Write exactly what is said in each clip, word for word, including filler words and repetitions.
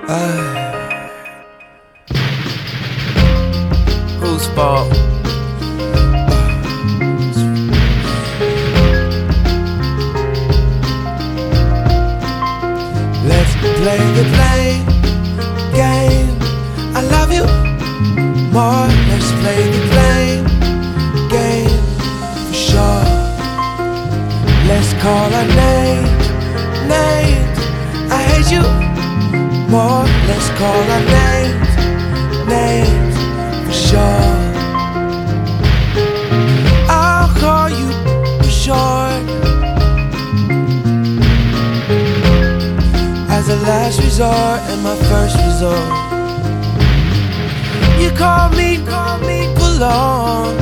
Uh, whose fault? Let's play the blame game. I love you more. Let's play the blame game for sure. Let's call our names, names. I hate you more. Let's call our names, names for sure. I'll call you for short as a last resort and my first resort. You call me, call me for long.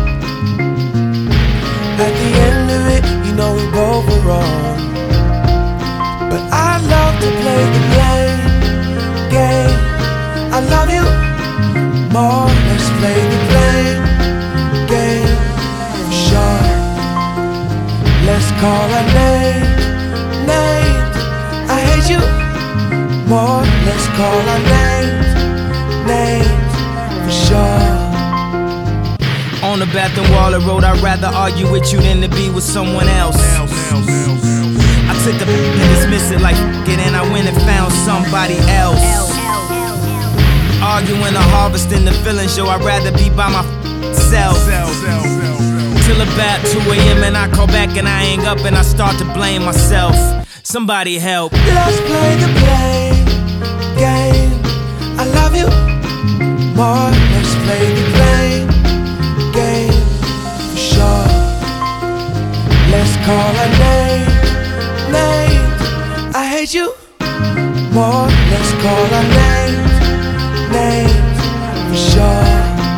At the end of it, you know we both were wrong. But I love to play the blame game. I love you more. Let's play the blame game for sure. Let's call our names, names. I hate you more. Let's call our names, names for sure. On the bathroom wall of road, I'd rather argue with you than to be with someone else. I took the and dismiss it like it, and I went and found somebody else. Arguing or harvesting the feelings, yo, I'd rather be by myself. Till about two A M and I call back and I hang up and I start to blame myself. Somebody help. Let's play the blame game. I love you more. Let's play the blame game for sure. Let's call our names, names. I hate you more. Let's call our names, names for sure.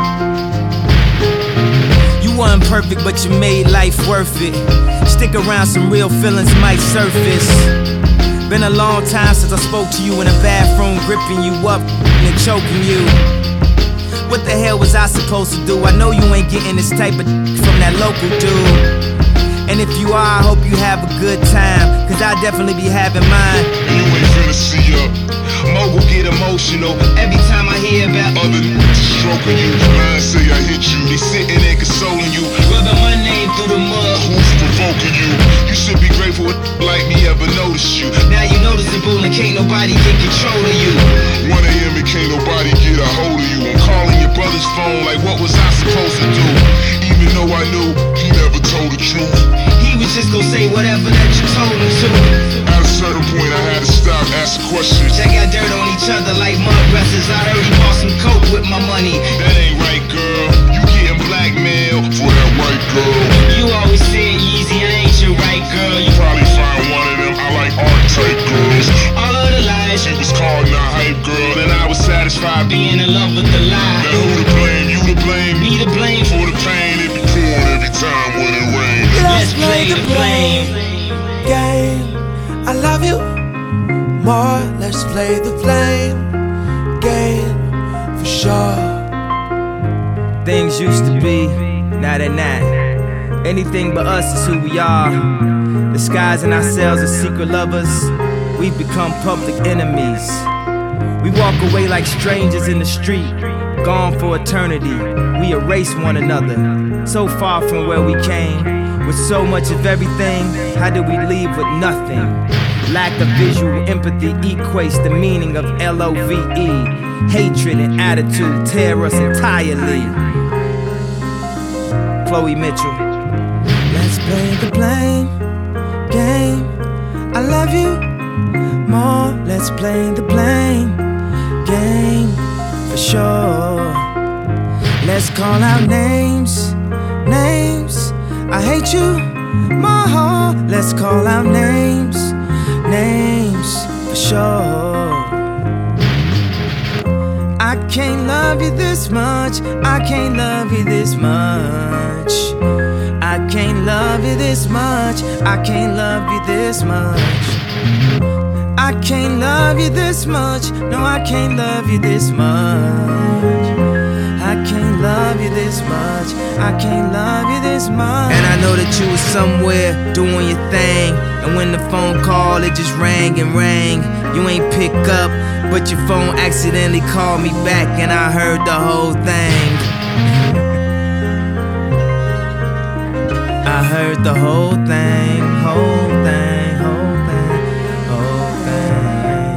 You weren't perfect, but you made life worth it. Stick around, some real feelings might surface. Been a long time since I spoke to you in a bathroom, gripping you up and choking you. What the hell was I supposed to do? I know you ain't getting this type of from that local dude. And if you are, I hope you have a good time, cause I definitely be having mine. And you ain't finna see up. Mogul get emotional every time I hear about other niggas stroking you. Mine say I hit you, they sitting there consoling you, rubbing my name through the mud. Who's provoking you? You should be grateful a like me ever noticed you. Now you noticeable and can't nobody get control of you. one A M and can't nobody get a hold of you. I'm calling your brother's phone like what was I supposed to do? Even though I knew he never told the truth. He was just gonna say whatever that you told him to. At a certain point I had to stop asking questions. Check out dirt on each other like mud wrestlers. I heard he bought some coke with my money. That ain't right, girl. You getting blackmailed for that white girl. You always said Yeezy, I ain't your right girl. You probably find one of them. I like art type girls. All of the lies she was calling a hype girl, and I was satisfied being in love with the lie. Now who to blame? You to blame? Me to blame for the pain. It be pouring every time when it rains. Let's play the blame game. I love you more. Let's play the blame game for sure. Things used to be, now they're not. Anything but us is who we are. Disguising ourselves as secret lovers, we've become public enemies. We walk away like strangers in the street, gone for eternity. We erase one another, so far from where we came. With so much of everything, how did we leave with nothing? Lack of visual empathy equates the meaning of L O V E. Hatred and attitude tear us entirely. Chloe Mitchell. Let's play the blame game. I love you more. Let's play the blame game for sure. Let's call out names, names. I hate you more. Let's call out names, names for sure. I can't love you this much. I can't love you this much. I can't love you this much. I can't love you this much. I can't love you this much. No, I can't love you this much. I can't love love you this much. I can't love you this much. And I know that you was somewhere doing your thing, and when the phone call, it just rang and rang. You ain't pick up, but your phone accidentally called me back, and I heard the whole thing. I heard the whole thing, whole thing, whole thing, whole thing.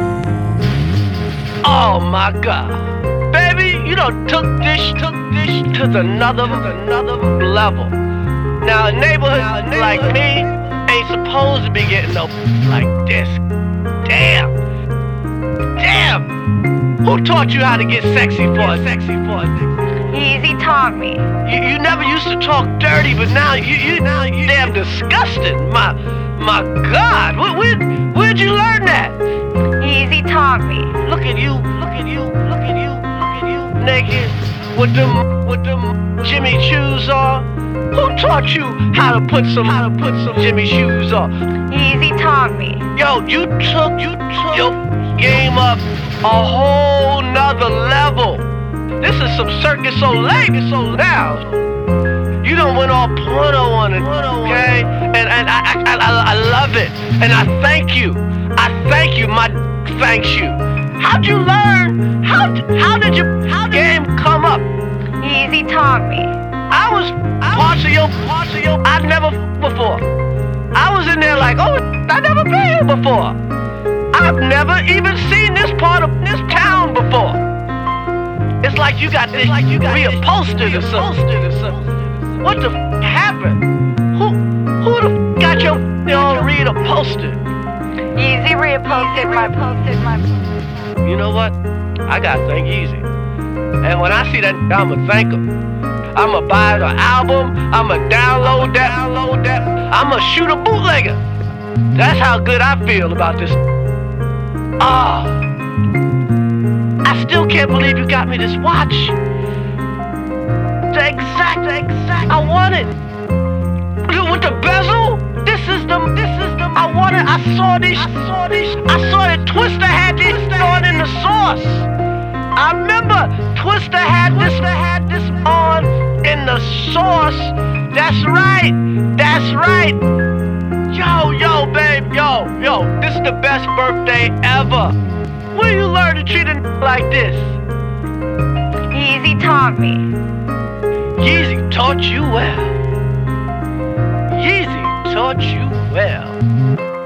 Oh my God, baby, you done took this, took this to another, another level. Now a neighborhood, now, a neighborhood like me ain't supposed to be getting no like this. Damn, damn. Who taught you how to get sexy for it? Sexy for it? Easy taught me. You, you never used to talk dirty, but now you, you now you damn disgusting. My, my God, where, where, where'd you learn that? Easy taught me. Look at you, look at you, look at you, look at you, naked with them, with them Jimmy shoes on. Who taught you how to put some, how to put some Jimmy shoes on? Easy taught me. Yo, you took, you took your game up a whole nother level. This is some Circus Soleil, so now you done went all porno on it, okay? And and I, I I I love it, and I thank you. I thank you. My thanks you. How'd you learn? How how did your how game come up? Easy taught me. I was parts of your parts of your I'd never before. I was in there like, oh, I never been here before. I've never even seen this part of this town before. It's like you got this, like you got reupholstered or something. What the f happened? Who, who the f got your, your reupholstered? Easy reupholstered my posted my. You know what? I gotta thank Easy. And when I see that, I'ma thank him. I'ma buy the album. I'ma download that. Download that. I'ma shoot a bootlegger. That's how good I feel about this. Ah. Oh. I still can't believe you got me this watch. The exact, the exact, I want it. With the bezel, this is the, this is the, I want it. I saw this, I saw this, I saw that Twista had this on in the sauce. I remember Twista had this, had this on in the sauce. That's right, that's right. Yo, yo, babe, yo, yo, this is the best birthday ever. Where you learn to treat it like this? Easy taught me. Yeezy taught you well. Yeezy taught you well.